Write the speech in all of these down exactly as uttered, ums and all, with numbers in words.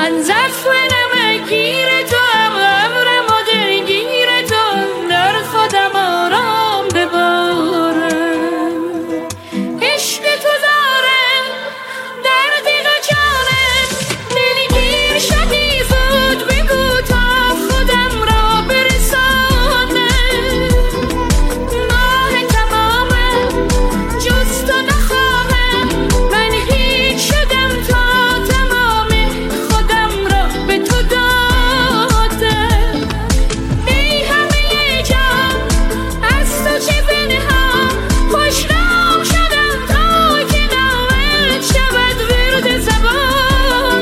من ظرف نمگیر تو هم امرم و دلگیر تو در خودم آرام ببارم. عشق تو دارم در دل و جانم دلگیر شدی زود بگو تا خودم را برسانم. ماه تمامم جز تو نخواهم من هیچ شدم تا تمام خودم را به تو دادم. ای همه جان از تو چه پنهان خوش رام شدم تا که نامت شود ورد زبانم.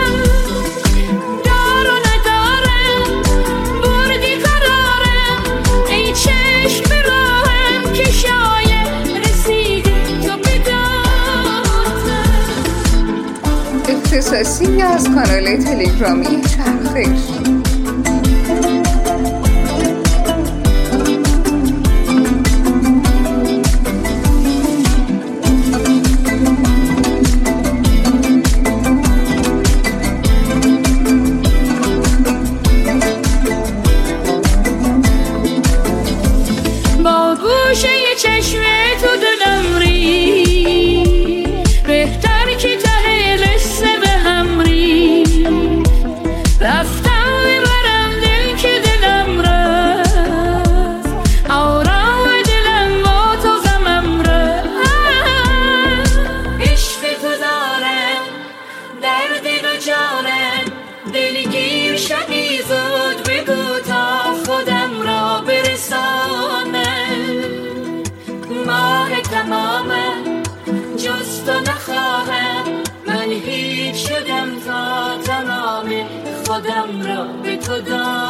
دار و ندارم بردی قرارم ای چشم راهم که شاید رسیدی تو به دادم. اختصاصی از کانال تلگرامی چرخش. با گوشه چشم تو دلم ری بهتر که ته لسه به هم ری رفتم ببرم دل که دلم رفت آرام دلم با تو غمم رفت. عشق تو دارم در دل و جانم دلگیر شدی زود بگو تا خودم را برسانم. ماه تمامم جز تو نخواهم من هیچ شدم تا تمام خودم را به تو دادم.